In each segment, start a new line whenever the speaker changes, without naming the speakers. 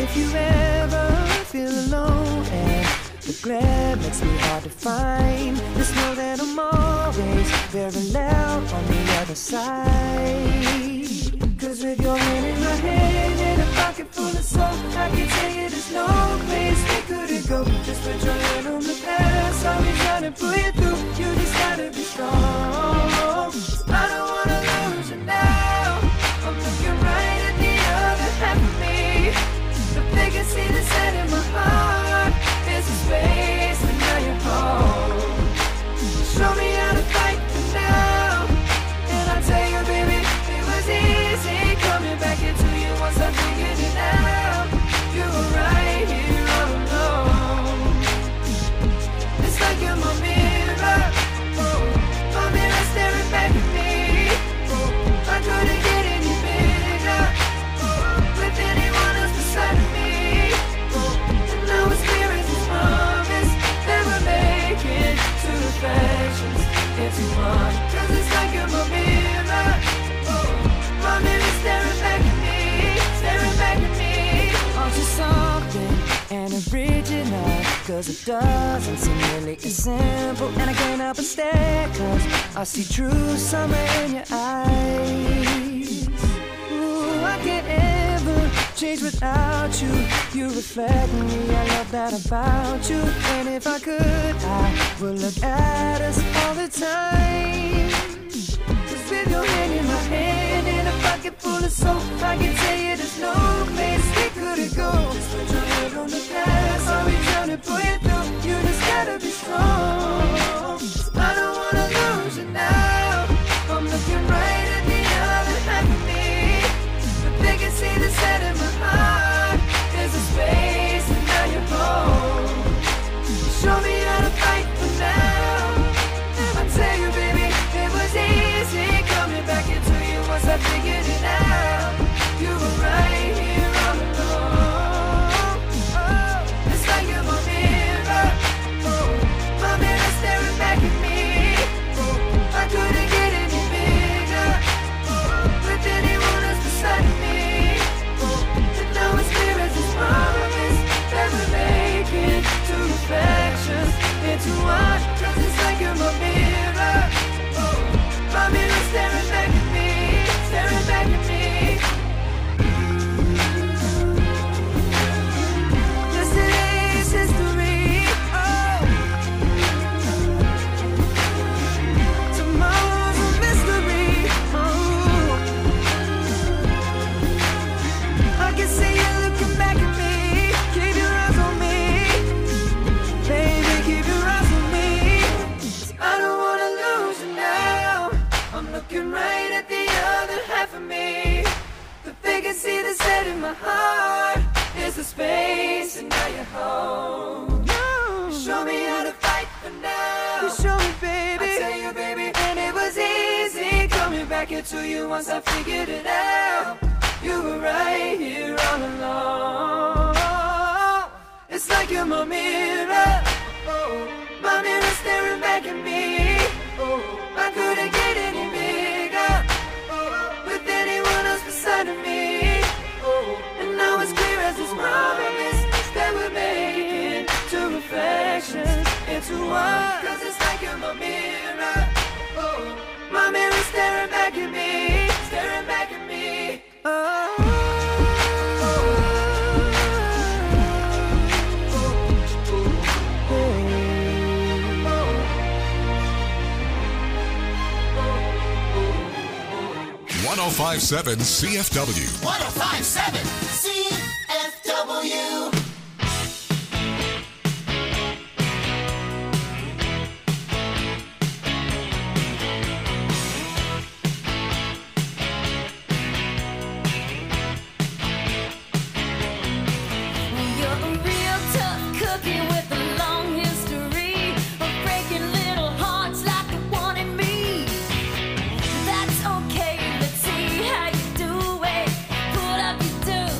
if you ever feel alone and the glare makes me hard to find, just know that I'm always very loud on the other side. Cause with your hand in my hand and a pocket full of soap, I can tell you there's no place we couldn't go. Just put your hand on the past, I'll be trying to pull you through. You just gotta be strong. I don't wanna lose you now. I'm looking right at the other half of me. The vacancy that's set in my heart is a space, and now you're home. Show me how to fight for now. And I tell you, baby, it was easy coming back into you once I figured it out. You were right here all alone. It's like you're my mirror, my mirror staring back at me. I couldn't get any bigger with anyone else beside of me. And now it's clear as this promise that we're making two reflections into one. Cause it's like you're my mirror, my mirror staring back at me, staring back at me. Aren't you something and original? Cause it doesn't seem really as simple. And I can't help but stare, cause I see true summer in your eyes. Ooh, I can't ever change without you. You reflect me, I love that about you. And if I could, I would look at us all the time. Cause with your hand in my hand and a pocket full of soap, I can tell you there's no place we couldn't go. Just put your head on the past, I'll be trying to pull you through. You just gotta be strong. I don't wanna lose you now. I'm looking right at the other half of me. The vacancy that's set in my heart is a space, and now you're home. Show me how to fight for now. I tell you, baby, it was easy coming back into you once I figured it out. You were right here all along. It's like you're my mirror, my mirror staring back at me. I couldn't get any bigger with anyone else beside of me. And now it's clear as this promise that we're making two reflections into one. Cause it's like you're my mirror, my mirror staring back at me, staring back at me. Yesterday's history, tomorrow's a mystery. I can see you looking back at me. Keep your eyes on me, baby, keep your eyes on me. I don't wanna lose you now. I'm looking right at the other half of me. The vacancy that's set in my heart is the space, and now you're home. You show me how to fight for now. You show me, baby. I tell you, baby, and it was easy coming back into you once I figured it out. You were right here all along. It's like you're my mirror, my mirror staring back at me. I couldn't get any bigger with anyone else beside of me. And now it's clear as this promise that we're making two reflections into one. Cause it's like you're my mirror, my mirror staring back at me, staring back at me. Oh.
105.7 CFW.
105.7 CFW.
That's okay, let's see how you do it. Put up your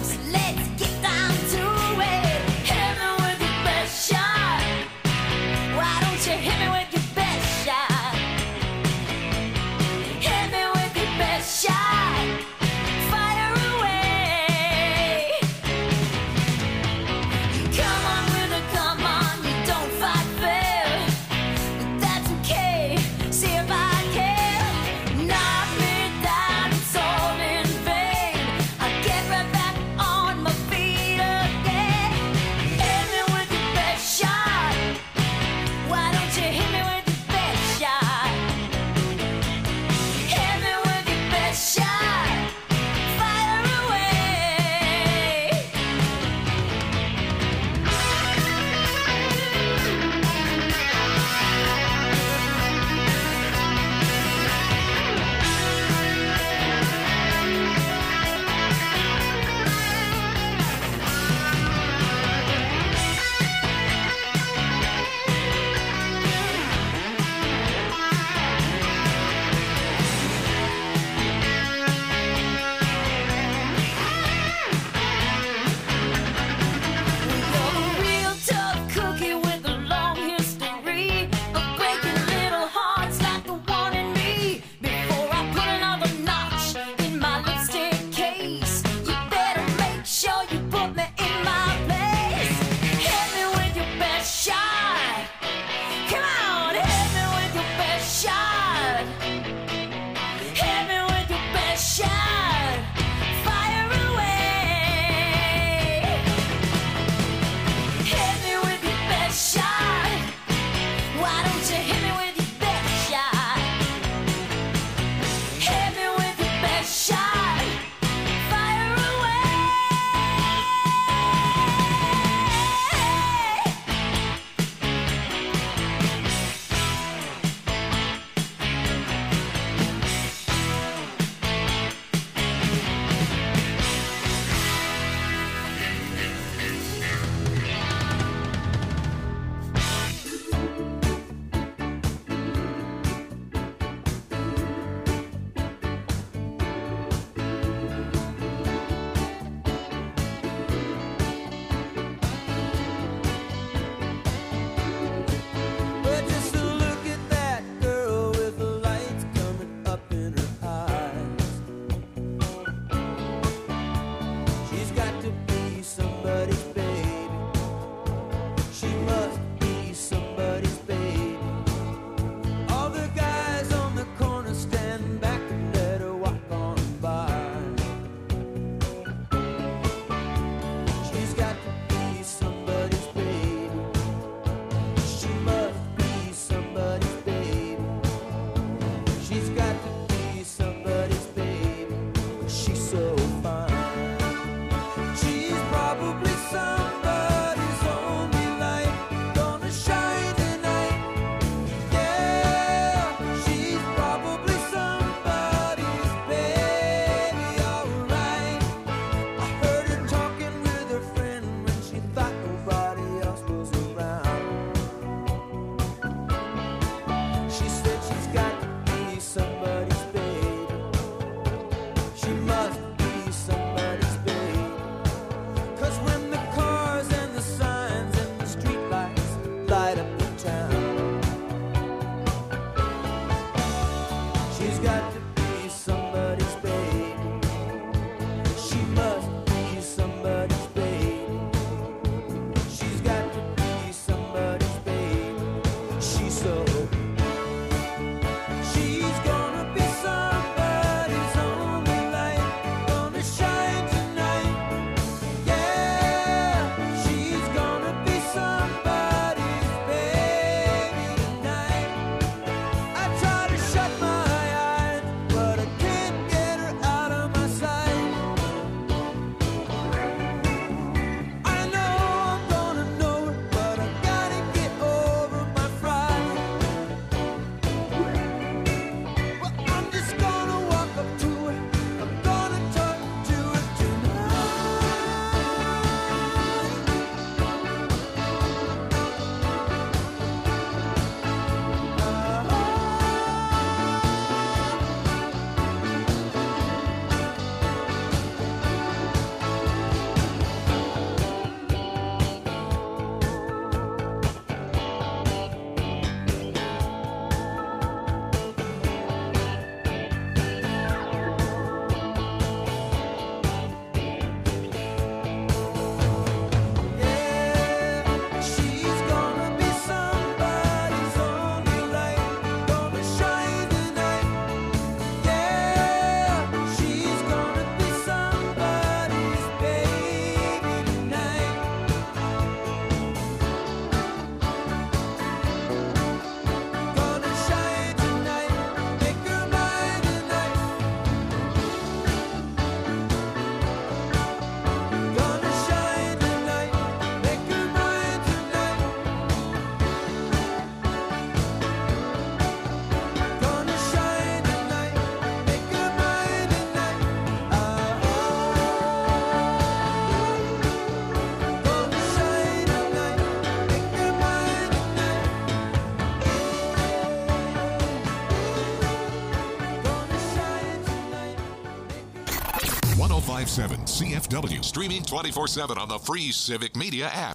1057 CFW. Streaming 24/7 on the free Civic Media app.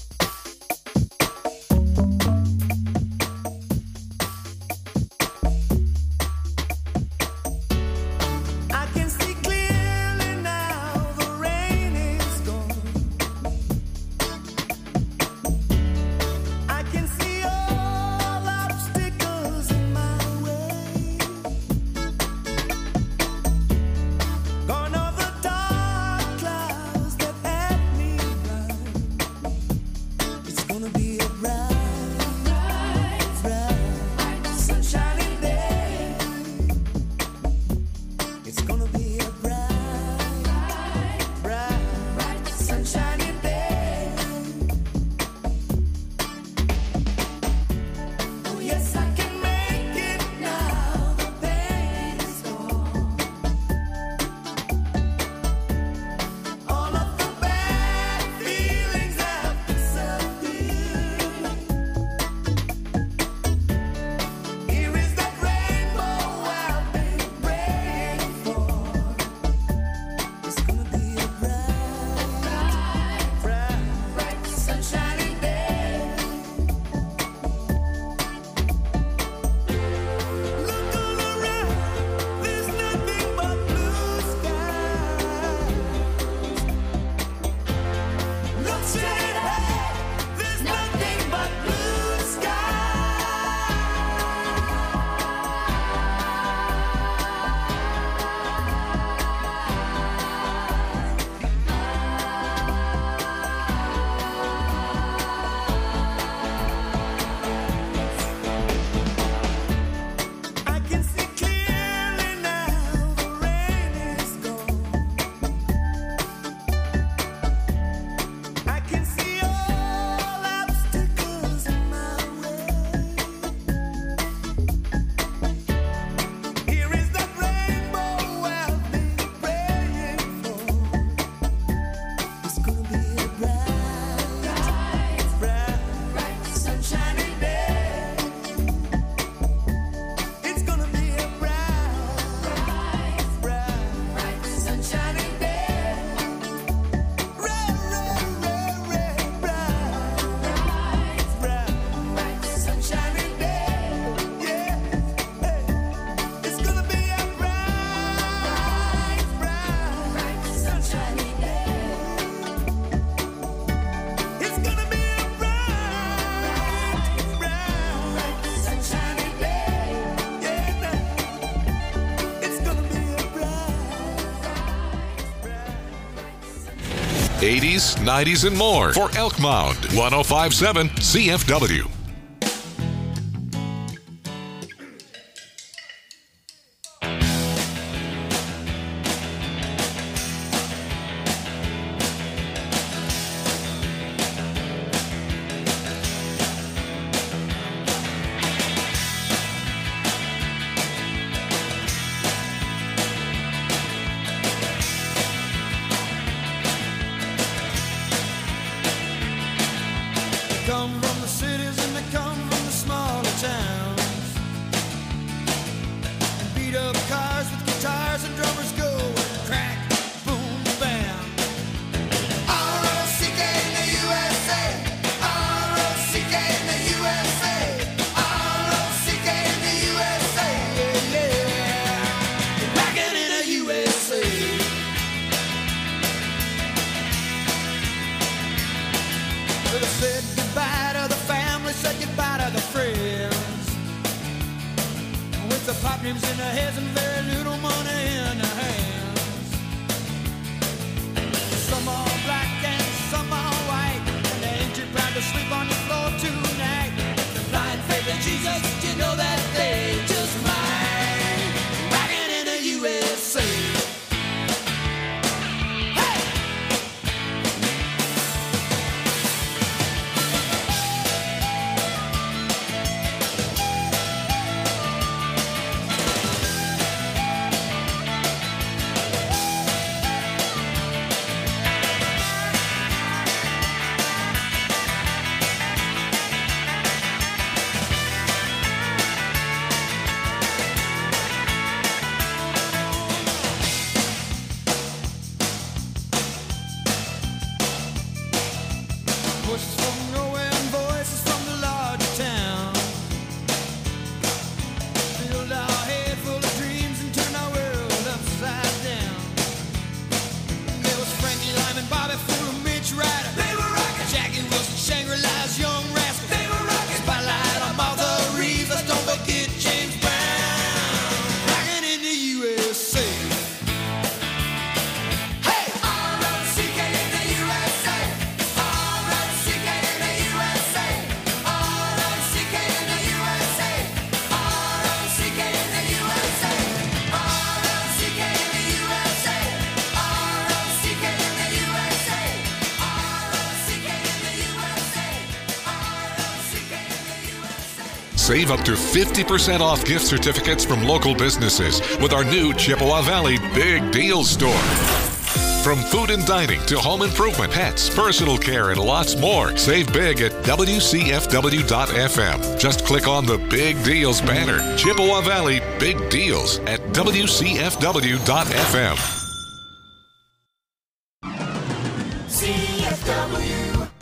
'80s, '90s, and more for Elk Mound 1057 CFW.
Come from the cities and they come from the smaller towns, and beat up cars with guitars and drummers go and crack, boom, bam. R-O-C-K in the USA, R-O-C-K in the USA, R-O-C-K in the USA, yeah, yeah. Rockin' in the USA. Well, I said goodbye to the family, said goodbye to the friends, with the pop names in their heads and very little money in their hands. Some are black and some are white, and they ain't too proud to sleep on the floor tonight. The blind faith in Jesus, you know that they just might. Rockin' in the USA. Voices from nowhere and voices from the larger town. Filled our head full of dreams and turned our world upside down. There was Frankie Lyman, Bobby Fuller, Mitch Ryder. They were rocking. Jackie Wilson, Shangri-La's Young Rascals. They were rocking. Spotlight on Martha Reeves. Let's don't forget James Brown. Rocking in the USA.
Save up to 50% off gift certificates from local businesses with our new Chippewa Valley Big Deals store. From food and dining to home improvement, pets, personal care, and lots more. Save big at WCFW.FM. Just click on the Big Deals banner. Chippewa Valley Big Deals at WCFW.FM.
CFW.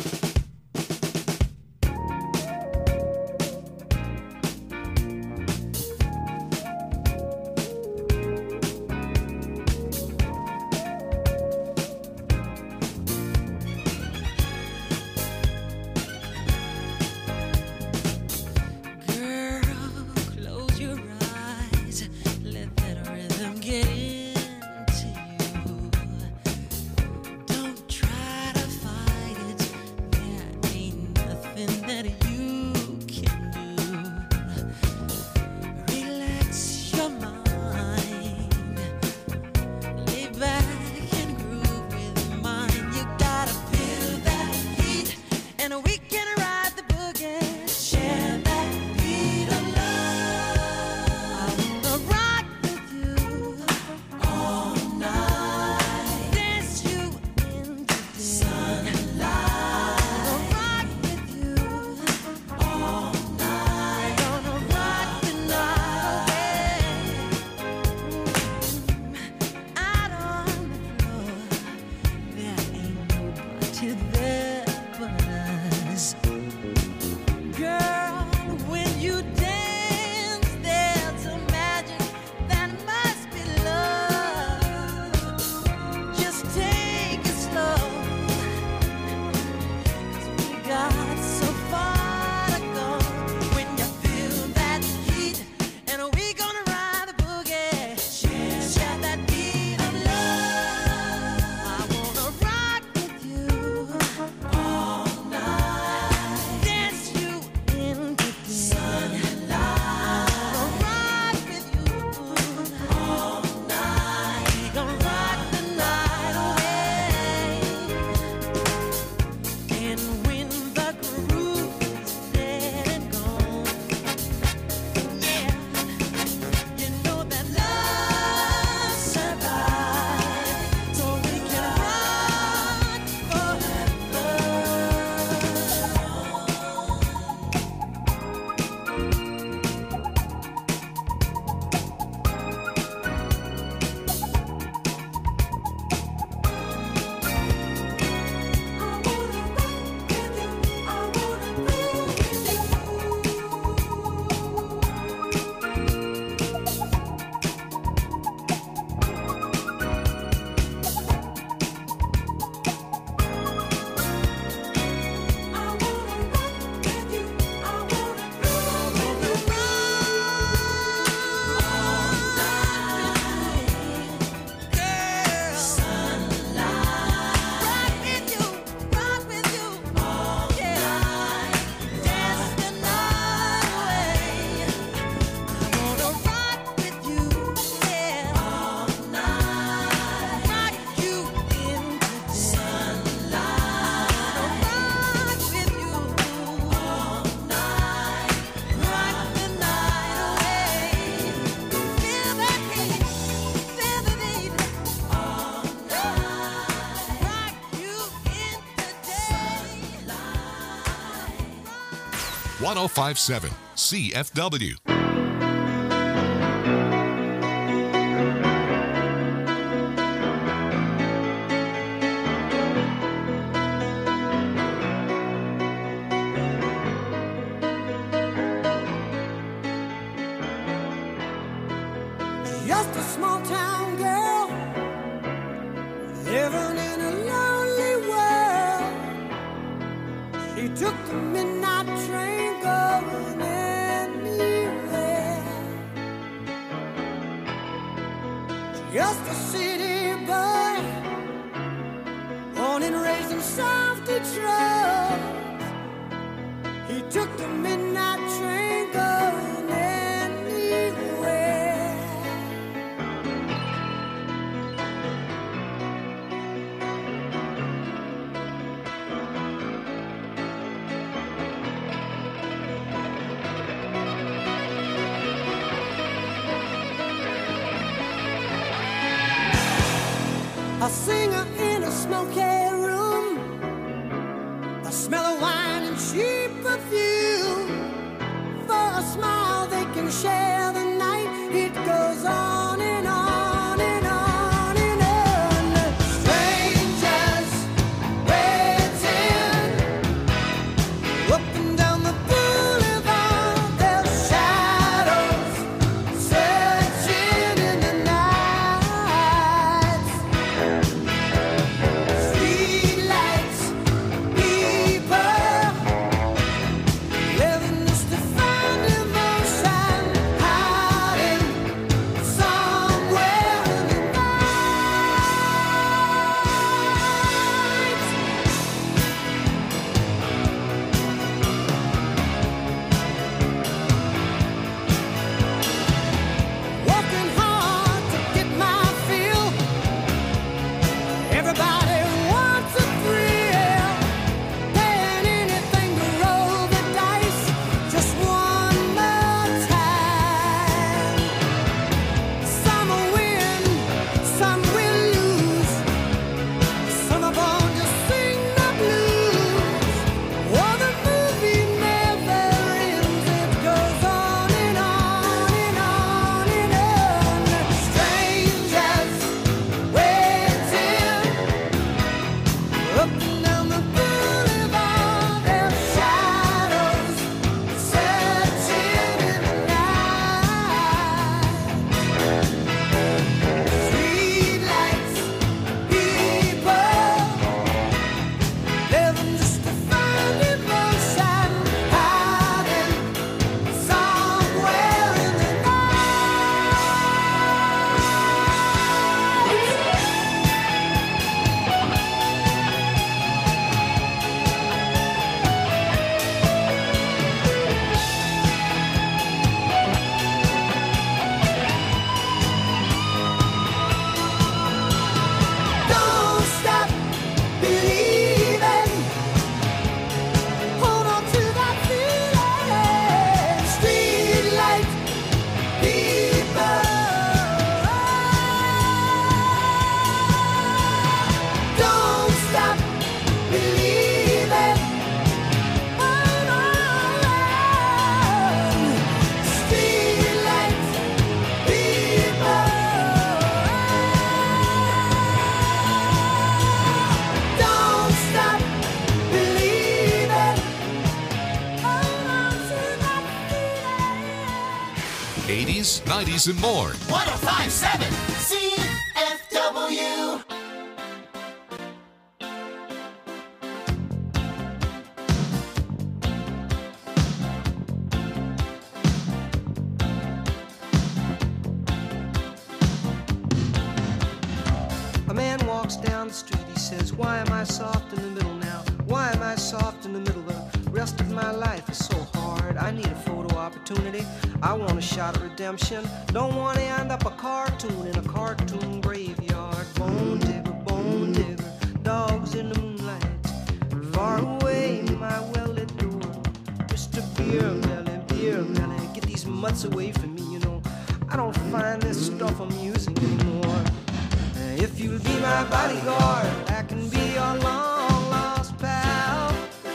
.1057 CFW.
took the midnight train going anywhere. Just a city boy, born and raised in South Detroit. He took the midnight train going anywhere. A singer in a smoky room, the smell of wine and cheap perfume. For a smile they can share the night. It goes on and on and on and on. Strangers waiting up and down the boulevard. Their shadows searching in the night. Streetlights, people living just to find emotion, hiding somewhere in the night. Working hard to get my fill. Everybody wants a thrill, paying anything to roll the dice just one more time. Some will win, some will lose. Some are born to sing the blues. Oh, the movie never ends. It goes on and on and on and on. Strangers waiting up and down the boulevard. Their shadows searching in the night. Streetlights, people living just to find emotion, hiding somewhere in the Don't stop believing. Hold on to that feeling. Streetlight people. Don't stop believing. Hold on. Streetlight people. Don't stop believing. Hold on to that feeling.
80s, 90s, and more.
1057 CFW.
A man walks down the street, he says, why am I soft in the middle now? Why am I soft in the middle? The rest of my life is so hard. I need a photo opportunity. I want a shot of redemption. Don't want to end up a cartoon in a cartoon graveyard. Bone digger, dogs in the moonlight. Far away, my well-lit door. Mr. Beer Melly, get these mutts away from me, you know. I don't find this stuff amusing anymore. If you'll be my bodyguard, I can be your long-lost pal.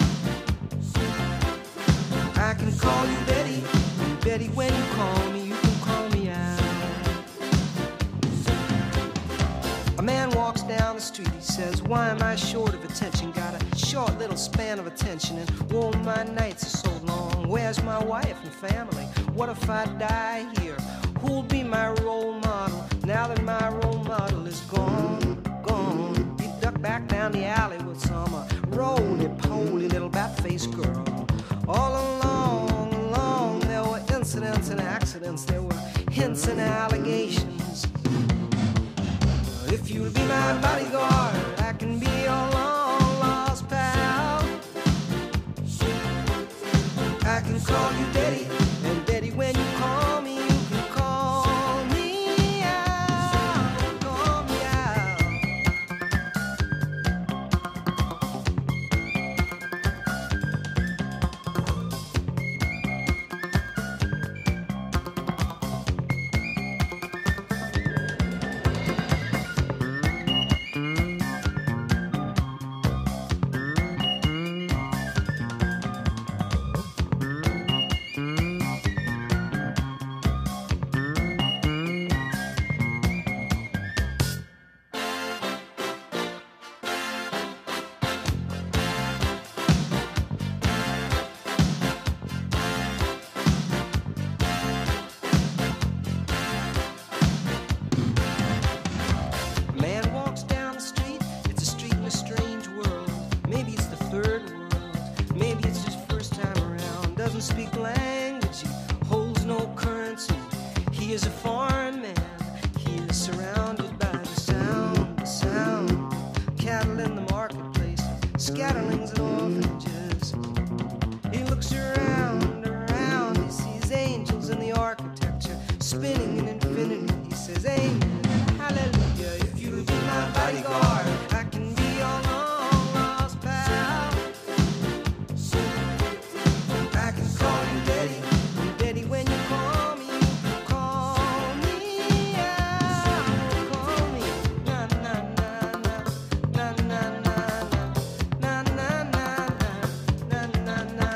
I can call you Betty, and Betty, when you call me, you can call me out. A man walks down the street, he says, why am I short of attention? Got a short little span of attention, and oh, my nights are so long. Where's my wife and family? What if I die here? Who'll be my role model now that my role model is gone? You duck back down the alley with some roly-poly little bat-faced Chinese girl. All along, there were incidents and accidents, there were hints and allegations. If you'll be my bodyguard, I can be your long-lost pal. I can call you Daddy, and Daddy, when you call me, you can call me out, call me out. Speak language, he holds no currency. He is a foreign man. He is surrounded by the sound. Cattle in the marketplace, scatterlings and orphanages. He looks around, he sees angels in the architecture, spinning in infinity. He says, amen, hallelujah. If you'll be my bodyguard, I can be your long lost pal. I can call you Daddy, and Daddy, when you call me, you can call me out, call me na na na na na na na na na na na na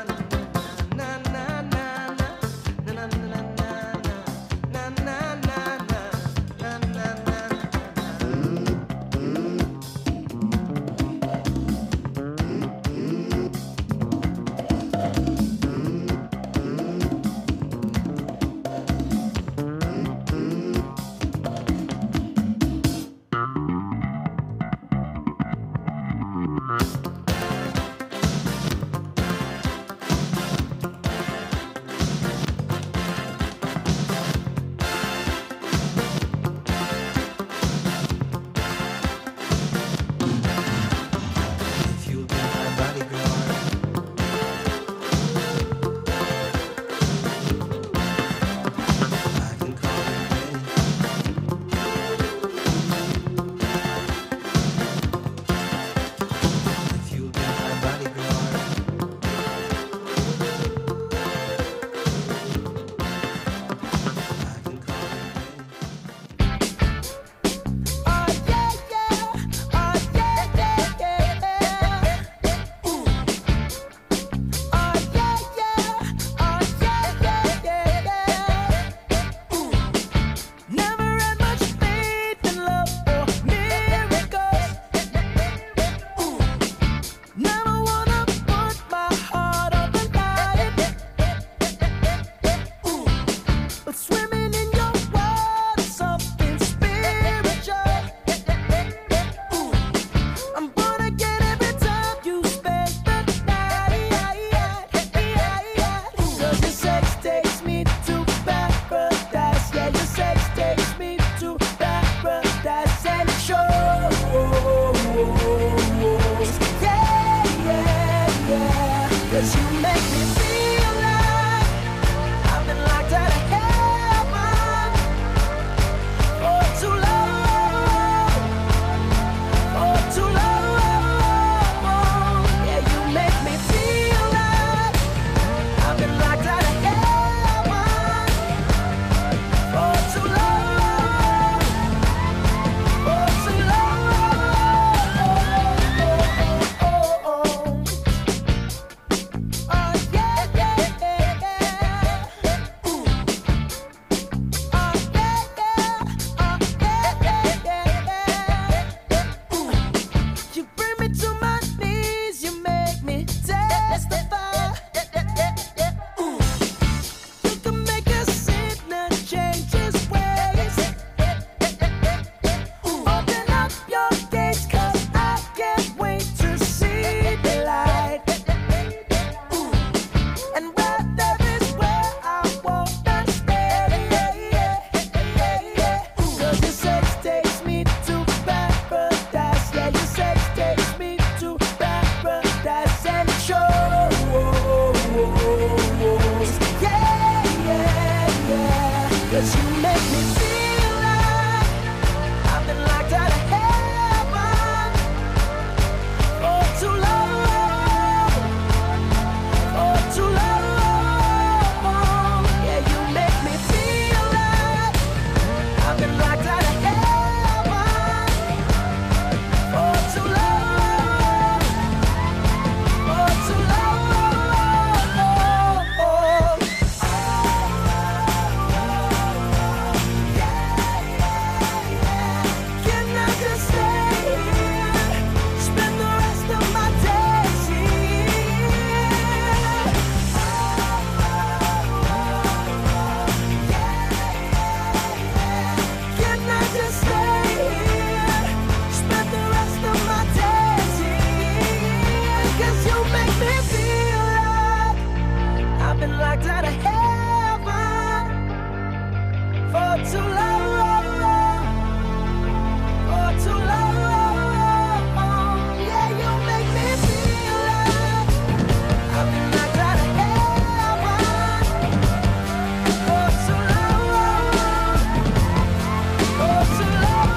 too long. Oh, too long. Yeah, you make me feel like I've been knocked out of heaven. Oh, too long. Oh, too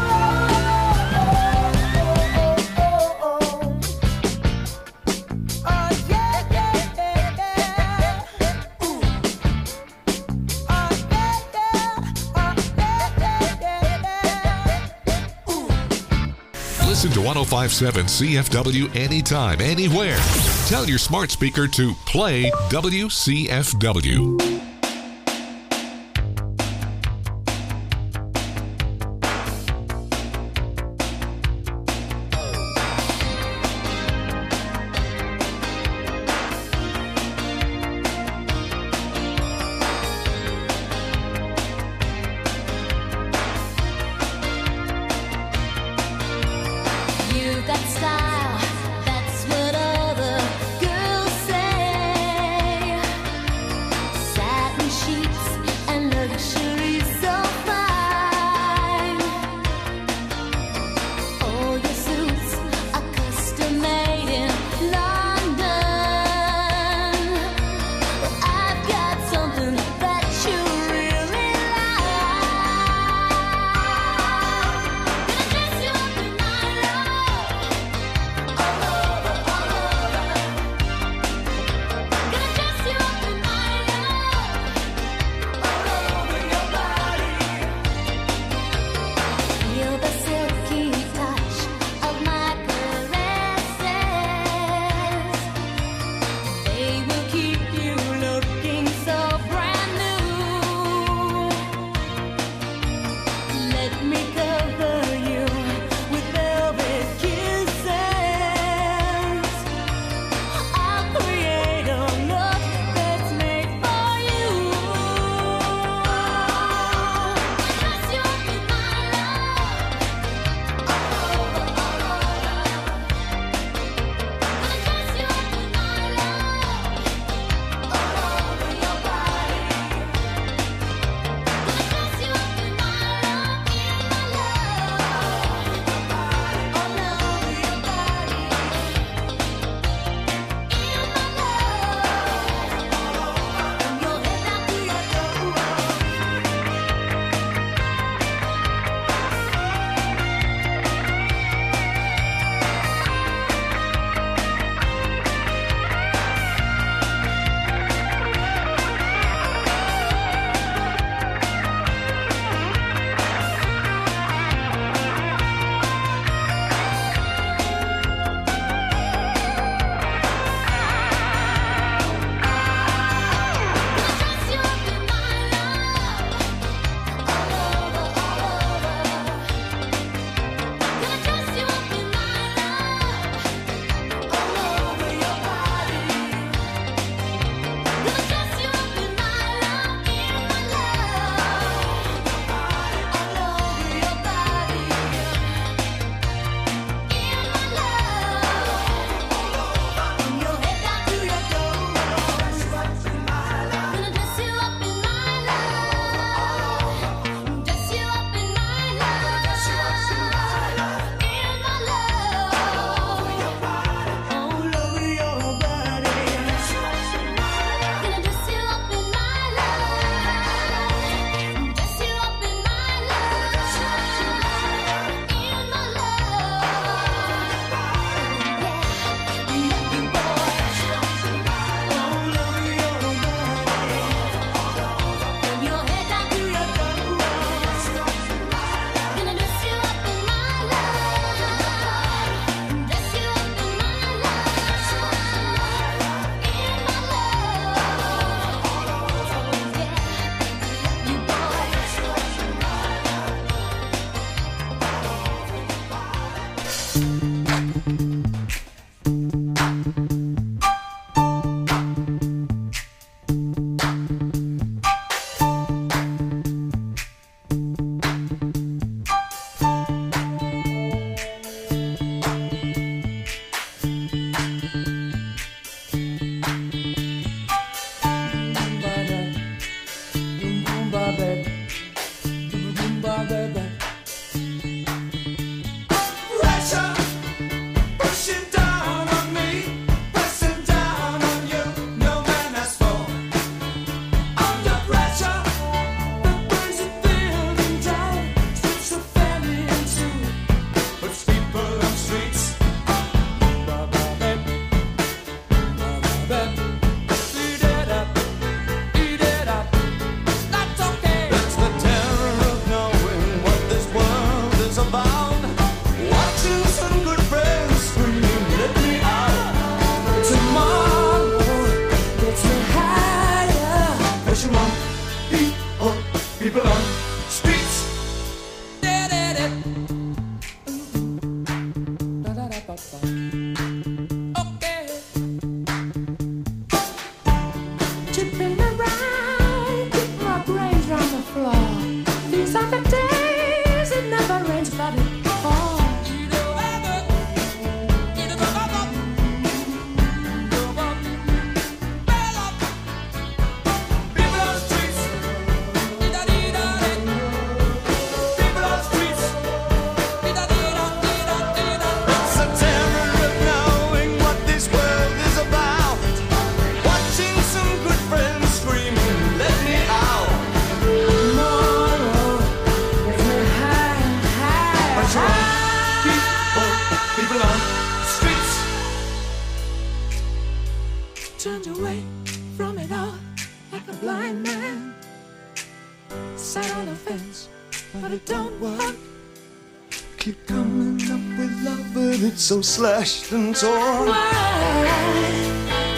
long. Oh, yeah, yeah, yeah. Ooh. Oh, yeah, yeah. Oh, yeah, yeah. Ooh.
Listen to 1057 CFW anytime, anywhere. Tell your smart speaker to play WCFW.
You've got style, that's what all the girls say.
turned away from it all like a blind man. Sat on the fence, but it don't work.
Keep coming up with love, but it's so slashed and torn.
Why?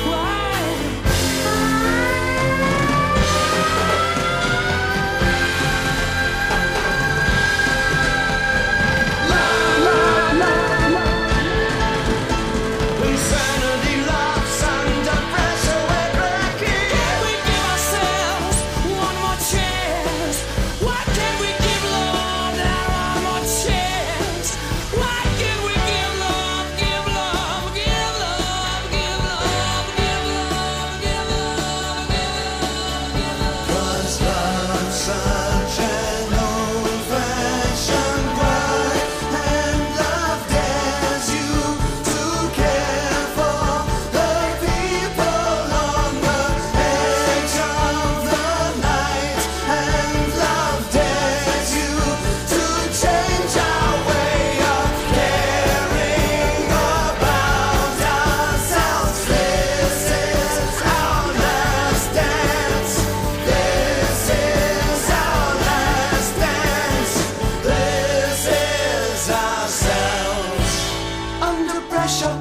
Insanity laughs under pressure, we're breaking.
Can we give ourselves one more chance? Why can't we give love that one more chance? Why can't we give love, give love, give love, give love, give love, give love, give love?
'Cause love's such an old-fashioned word, and love dares you to care for the people on the edge of the night, and love dares you to change our way of caring about ourselves. This is our last dance. This is our last dance. This is ourselves. Under pressure.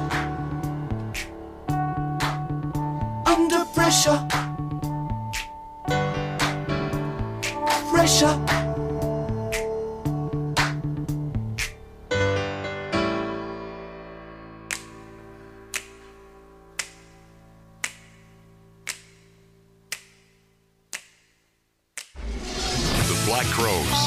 Under pressure. Pressure.
The Black Crowes.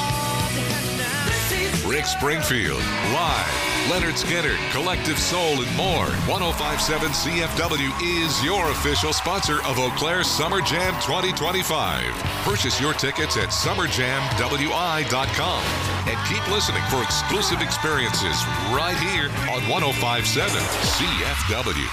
Rick Springfield, live. Leonard Skinner, Collective Soul, and more. 105.7 CFW is your official sponsor of Eau Claire Summer Jam 2025. Purchase your tickets at summerjamwi.com and keep listening for exclusive experiences right here on 105.7 CFW.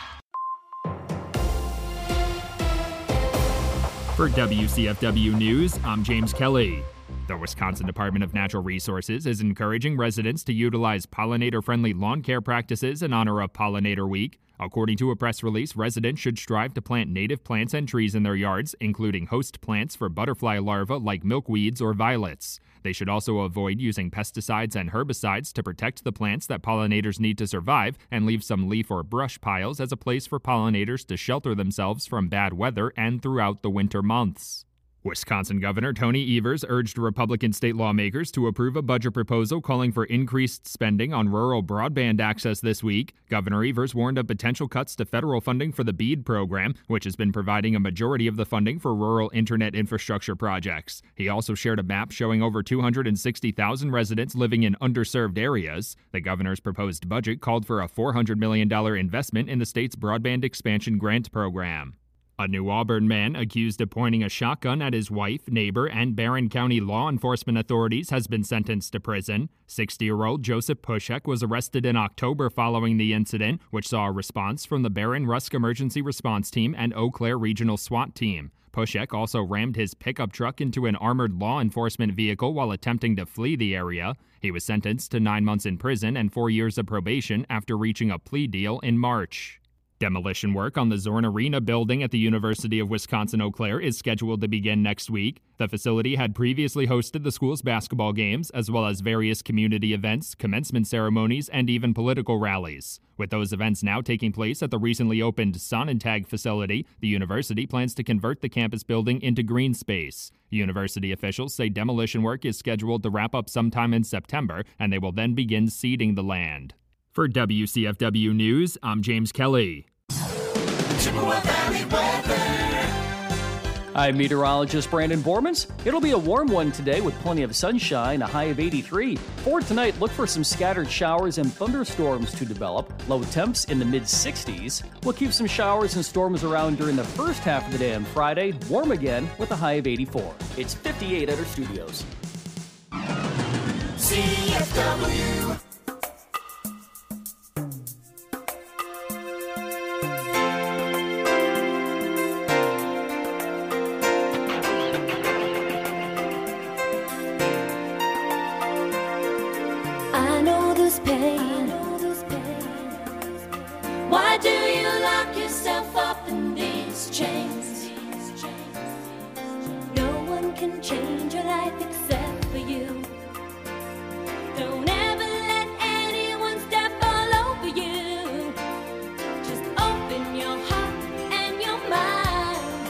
For WCFW News, I'm James Kelly. The Wisconsin Department of Natural Resources is encouraging residents to utilize pollinator-friendly lawn care practices in honor of Pollinator Week. According to a press release, residents should strive to plant native plants and trees in their yards, including host plants for butterfly larvae like milkweeds or violets. They should also avoid using pesticides and herbicides to protect the plants that pollinators need to survive, and leave some leaf or brush piles as a place for pollinators to shelter themselves from bad weather and throughout the winter months. Wisconsin Governor Tony Evers urged Republican state lawmakers to approve a budget proposal calling for increased spending on rural broadband access this week. Governor Evers warned of potential cuts to federal funding for the BEAD program, which has been providing a majority of the funding for rural internet infrastructure projects. He also shared a map showing over 260,000 residents living in underserved areas. The governor's proposed budget called for a $400 million investment in the state's broadband expansion grant program. A New Auburn man accused of pointing a shotgun at his wife, neighbor, and Barron County law enforcement authorities has been sentenced to prison. 60-year-old Joseph Pushek was arrested in October following the incident, which saw a response from the Barron Rusk Emergency Response Team and Eau Claire Regional SWAT Team. Pushek also rammed his pickup truck into an armored law enforcement vehicle while attempting to flee the area. He was sentenced to 9 months in prison and 4 years of probation after reaching a plea deal in March. Demolition work on the Zorn Arena building at the University of Wisconsin-Eau Claire is scheduled to begin next week. The facility had previously hosted the school's basketball games, as well as various community events, commencement ceremonies, and even political rallies. With those events now taking place at the recently opened Sonnentag facility, the university plans to convert the campus building into green space. University officials say demolition work is scheduled to wrap up sometime in September, and they will then begin seeding the land. For WCFW News, I'm James Kelly.
Chippewa Valley weather.
I'm meteorologist Brandon Bormans. It'll be a warm one today with plenty of sunshine, a high of 83. For tonight, look for some scattered showers and thunderstorms to develop. Low temps in the mid-60s. We'll keep some showers and storms around during the first half of the day on Friday. Warm again with a high of 84. It's 58 at our studios.
CFW.
I know this pain. Why do you lock yourself up in chains. No one can change your life except for you. Don't ever let anyone step all over you. Just open your heart and your mind.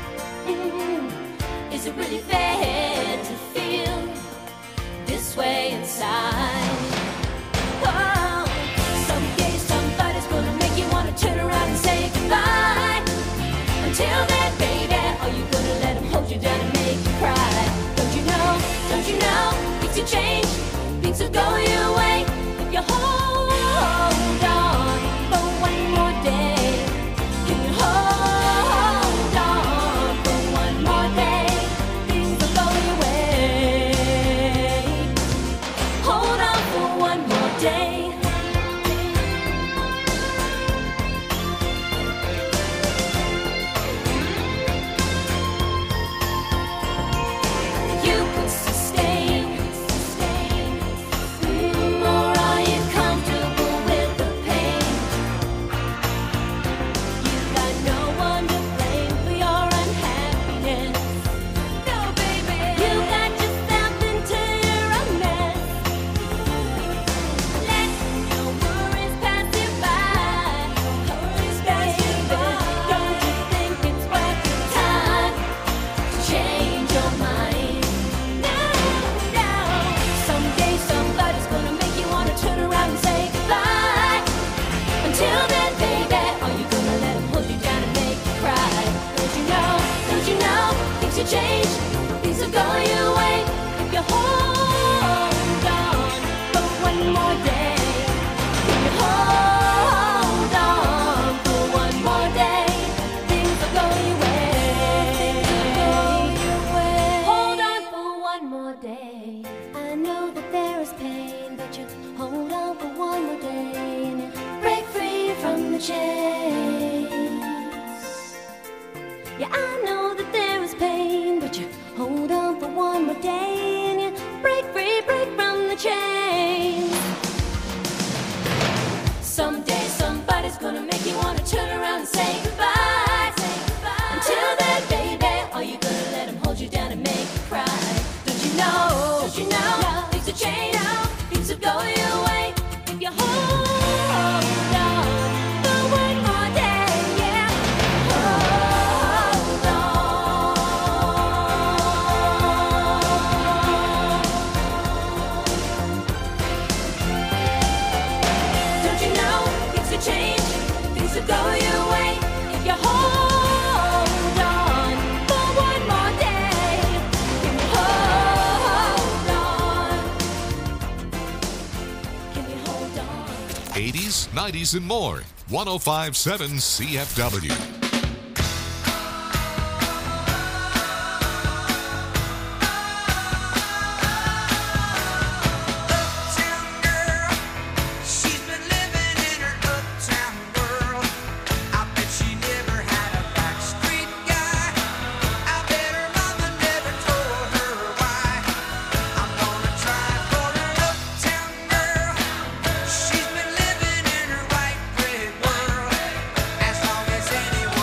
Is it really fair to feel this way inside? Oh, someday somebody's gonna make you wanna turn around and say goodbye. Until then, baby, are you gonna let him hold you down and make you cry? Don't you know, things will change, things will go your way if you hold on for one more day. Can you hold on for one more day? Things will go your way. Hold on for one more day. You can sustain, or are you comfortable with the pain? You've got no one to blame for your unhappiness. No, baby, you got yourself into a mess. Let your worries pass you by. Don't you think it's worth your time to change your mind? No. Someday somebody's gonna make you wanna turn around and say goodbye. Until then, baby, are you gonna let him hold you down and make you cry? Don't you know, things will change, things will go your way if you hold on for one more day. If you hold on for one more day, things will go your way. Hold on for one more day. I know that there is pain, but you hold on for one more day and you break free from the chains. Yeah, I know that there is pain, but you hold on for one more day and you break from the chains. Someday somebody's gonna make you wanna turn around and say goodbye. Until then, baby, are you gonna let him hold you down and make you cry? Don't you know, things will change, things will go your way if you hold on for one more day. Yeah, hold on. Don't you know, things will change, things will go your way if you hold on for one more day. Can you hold on? Can you hold on?
80s, 90s, and more. 105.7 CFW.
Uptown girl, she's been living in her uptown world. I bet she never had a backstreet guy. I bet her mama never told her why. I'm gonna try for her uptown girl. She's been living in her white bread world. As long as anyone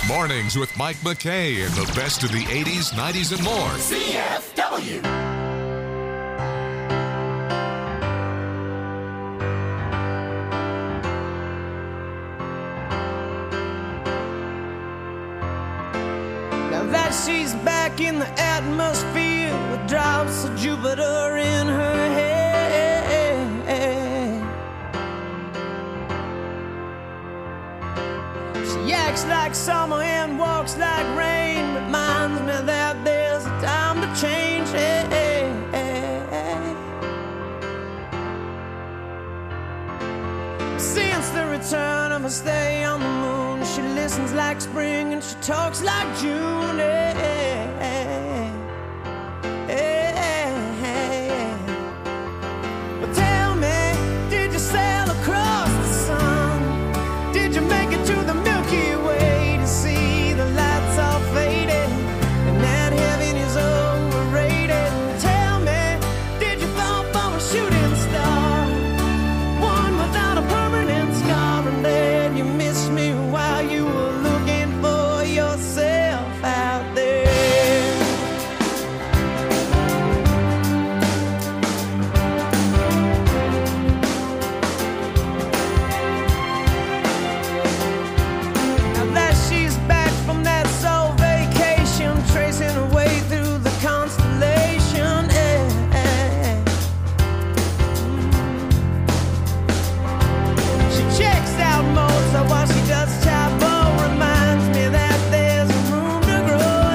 Mornings with Mike McKay and the best of the 80s, 90s, and more.
CFW.
Now that she's back in the atmosphere with drops of Jupiter in her head. She acts like summer and walks like rain. Reminds me that there's a time to change. Since the return of her stay on the moon, she listens like spring and she talks like June. But tell me, did you sail across the sun? Did you make it to the Milky Way to see the lights all faded and that heaven is overrated? Tell me, did you fall for a shooting star, one without a permanent scar, and then you missed me while you were looking for yourself out there? Now that she's back from that soul vacation, tracing her way through the constellation. She checks out Mozart while she does Chapo. Reminds me that there's room to grow.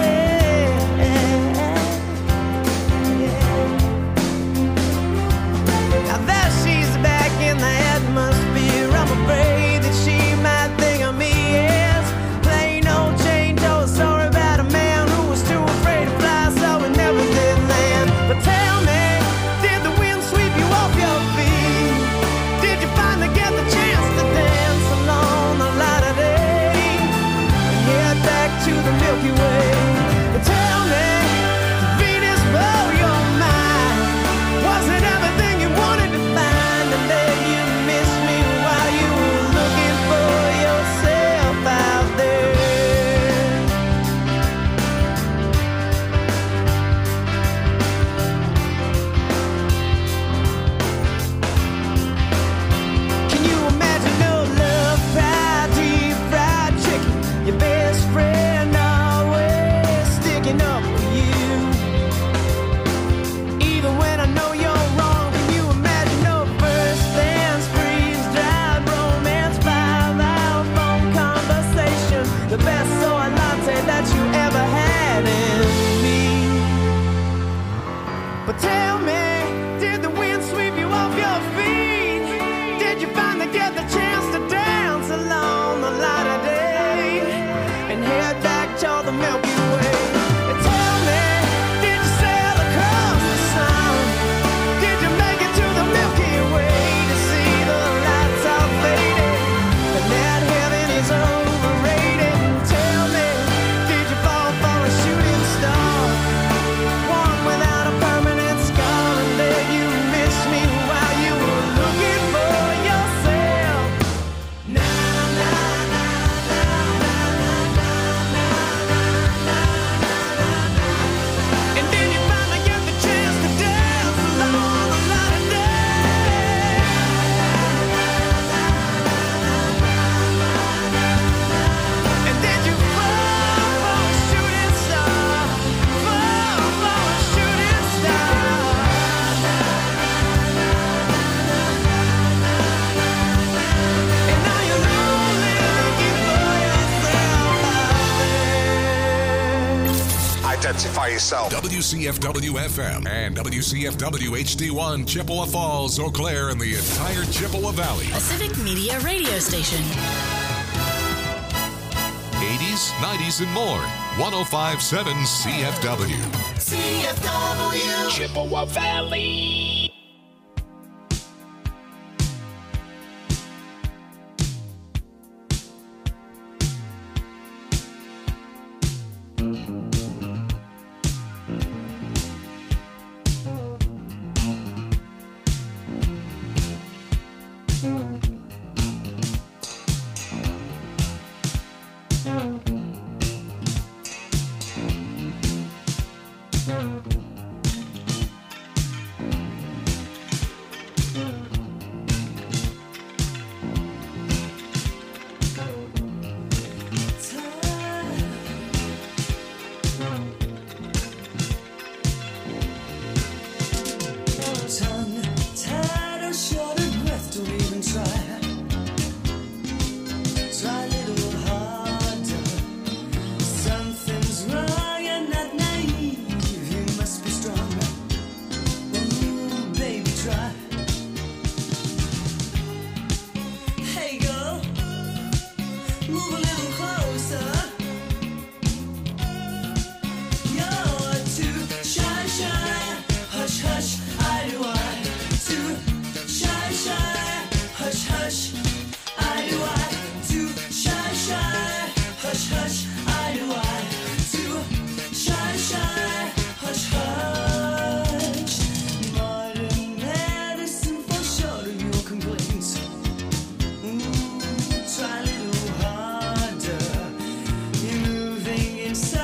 Now that she's back in the atmosphere, I'm afraid that she might think of me as plain old Jane Doe. Sorry about a man who was too afraid to fly, so he never did land. But tell me, did the wind sweep you off your feet? Did you finally get the chance to dance along the light of day and head back to the Milky Way? But tell me, did Venus blow your mind? Was it everything you wanted to find? And then you missed me while you were looking for yourself out there. Can you imagine no love pie, deep fried chicken? Your best friend always sticking up for you. Even when I know you're wrong, can you imagine no first dance, freeze-dried romance, 5-hour phone conversation, the best soy latte that you ever had in me? But tell me, did the wind sweep you off your feet? Did you finally get the chance to dance along the light of day and head back toward the Milky Way? And tell me, did you sail across the sun? Did you make it to the Milky Way to see the lights all faded and that heaven is overrated? And tell me, did you fall for a shooting star, one without a permanent scar, and then you missed me while you were looking for yourself? Na na na na na na na na na. And then you finally get the chance to dance along the light of day. And then you fall for a shooting star, fall for a shooting star. And now you're lonely looking for yourself out there.
Identify yourself.
WCFW FM and WCFW HD1 Chippewa Falls, Eau Claire, and the entire Chippewa Valley.
A civic media radio station.
80s, 90s, and more. 105.7 CFW.
CFW.
Chippewa Valley.
moving